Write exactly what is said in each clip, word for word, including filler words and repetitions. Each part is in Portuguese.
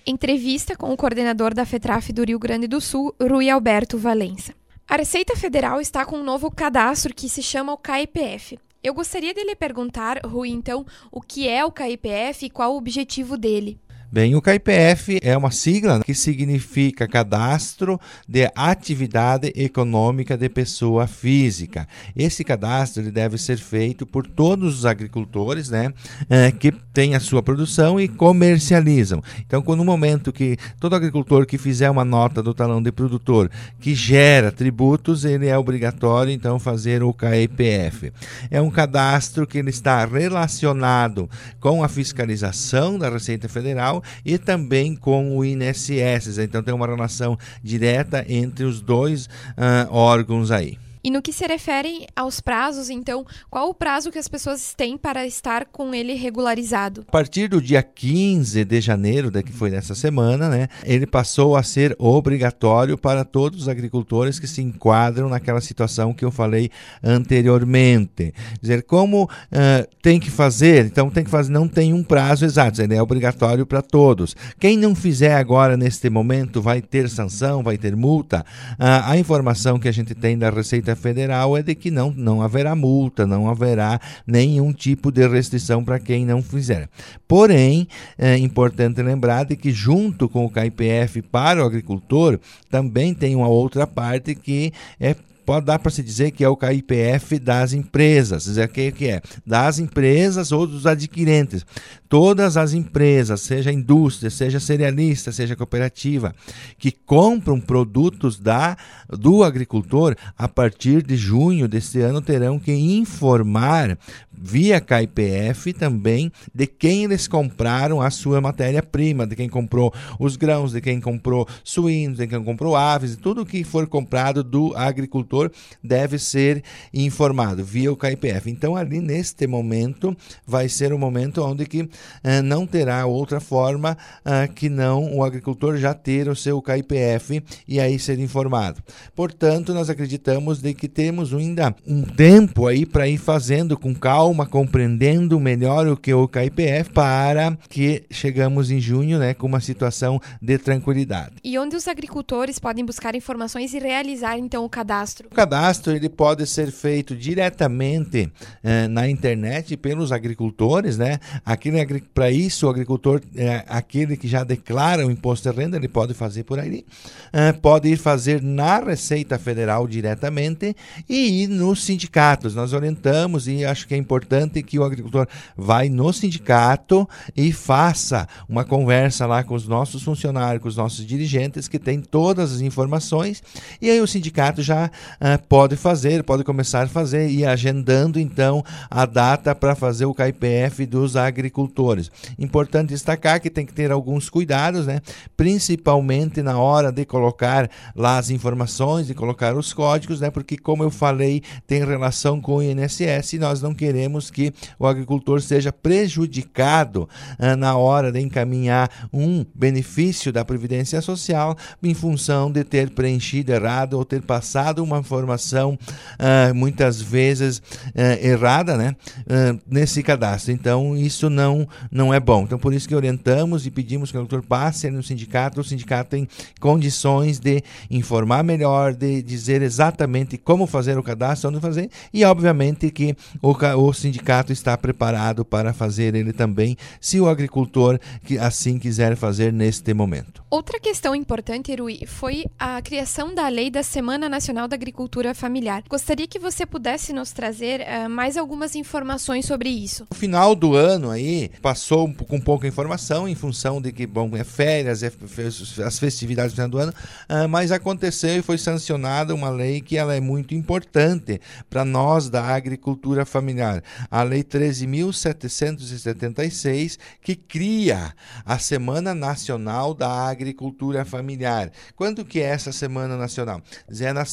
Entrevista com o coordenador da FETRAF do Rio Grande do Sul, Rui Alberto Valença. A Receita Federal está com um novo cadastro que se chama o K I P F. Eu gostaria de lhe perguntar, Rui, então, o que é o K I P F e qual o objetivo dele? Bem, o K I P F é uma sigla que significa Cadastro de Atividade Econômica de Pessoa Física. Esse cadastro ele deve ser feito por todos os agricultores, né, é, que têm a sua produção e comercializam. Então, no momento que todo agricultor que fizer uma nota do talão de produtor que gera tributos, ele é obrigatório, então, fazer o K I P F. É um cadastro que ele está relacionado com a fiscalização da Receita Federal e também com o I N S S, então tem uma relação direta entre os dois uh, órgãos aí. E no que se refere aos prazos, então, qual o prazo que as pessoas têm para estar com ele regularizado? A partir do dia quinze de janeiro, que foi nessa semana, né, ele passou a ser obrigatório para todos os agricultores que se enquadram naquela situação que eu falei anteriormente. Quer dizer, como uh, tem que fazer, então tem que fazer, não tem um prazo exato, ele é obrigatório para todos. Quem não fizer agora, neste momento, vai ter sanção, vai ter multa. Uh, a informação que a gente tem da Receita Federal é de que não, não haverá multa, não haverá nenhum tipo de restrição para quem não fizer. Porém, é importante lembrar de que junto com o K I P F para o agricultor, também tem uma outra parte que é pode dar para se dizer que é o K I P F das empresas, quer dizer, o que é? Das empresas ou dos adquirentes. Todas as empresas, seja indústria, seja cerealista, seja cooperativa, que compram produtos da, do agricultor, a partir de junho deste ano terão que informar via K I P F também de quem eles compraram a sua matéria-prima, de quem comprou os grãos, de quem comprou suínos, de quem comprou aves, tudo que for comprado do agricultor deve ser informado via o K I P F. Então ali neste momento vai ser o momento onde que eh, não terá outra forma eh, que não o agricultor já ter o seu K I P F e aí ser informado. Portanto, nós acreditamos de que temos ainda um tempo aí para ir fazendo com calma, compreendendo melhor o que é o K I P F para que chegamos em junho, né, com uma situação de tranquilidade. E onde os agricultores podem buscar informações e realizar então o cadastro? O cadastro ele pode ser feito diretamente eh, na internet pelos agricultores, né? Aquele para isso o agricultor, eh, aquele que já declara o imposto de renda, ele pode fazer por aí, eh, pode ir fazer na Receita Federal diretamente e ir nos sindicatos. Nós orientamos e acho que é importante que o agricultor vá no sindicato e faça uma conversa lá com os nossos funcionários, com os nossos dirigentes que têm todas as informações e aí o sindicato já uh, pode fazer, pode começar a fazer e agendando então a data para fazer o K I P F dos agricultores. Importante destacar que tem que ter alguns cuidados, né? Principalmente na hora de colocar lá as informações, de colocar os códigos, né? Porque como eu falei, tem relação com o I N S S e nós não queremos que o agricultor seja prejudicado ah, na hora de encaminhar um benefício da Previdência Social em função de ter preenchido errado ou ter passado uma informação ah, muitas vezes ah, errada, né, ah, nesse cadastro. Então, isso não, não é bom. Então, por isso que orientamos e pedimos que o agricultor passe no sindicato. O sindicato tem condições de informar melhor, de dizer exatamente como fazer o cadastro, onde fazer e, obviamente, que o, o sindicato está preparado para fazer ele também, se o agricultor que assim quiser fazer neste momento. Outra questão importante, Rui, foi a criação da Lei da Semana Nacional da Agricultura Familiar. Gostaria que você pudesse nos trazer uh, mais algumas informações sobre isso. No final do ano aí, passou com pouca informação, em função de que, bom, é férias, é as festividades do final do ano, uh, mas aconteceu e foi sancionada uma lei que ela é muito importante para nós da agricultura familiar. A Lei treze mil setecentos e setenta e seis, que cria a Semana Nacional da Agricultura Familiar. Quando que é essa Semana Nacional? É na semana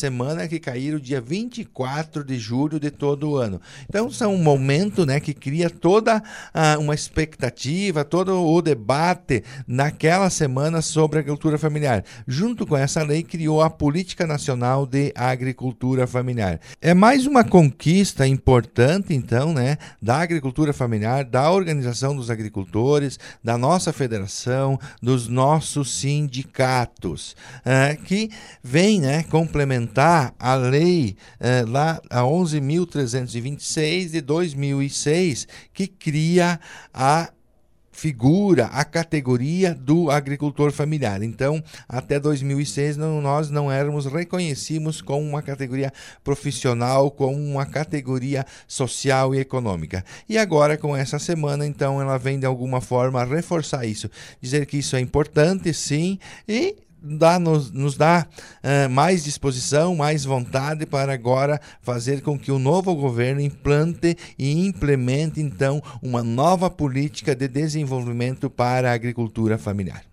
semana que cair o dia vinte e quatro de julho de todo o ano. Então, são um momento, né, que cria toda uh, uma expectativa, todo o debate naquela semana sobre a agricultura familiar. Junto com essa lei, criou a Política Nacional de Agricultura Familiar. É mais uma conquista importante, então, né, da agricultura familiar, da organização dos agricultores, da nossa federação, dos nossos sindicatos, uh, que vem, né, complementar a lei uh, lá a onze mil trezentos e vinte e seis de dois mil e seis, que cria a figura, a categoria do agricultor familiar. Então, até dois mil e seis, não, nós não éramos reconhecidos como uma categoria profissional, como uma categoria social e econômica. E agora, com essa semana, então, ela vem de alguma forma reforçar isso, dizer que isso é importante, sim, e Dá, nos, nos dá uh, mais disposição, mais vontade para agora fazer com que o novo governo implante e implemente, então, uma nova política de desenvolvimento para a agricultura familiar.